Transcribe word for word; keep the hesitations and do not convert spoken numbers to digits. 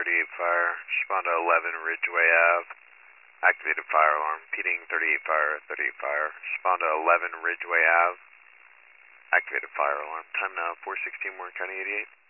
thirty-eight fire, respond to eleven Ridgeway Ave, activated fire alarm, repeating thirty-eight fire, thirty-eight fire, respond to eleven Ridgeway Ave, activated fire alarm. Time now four sixteen, Warren County eighty-eight.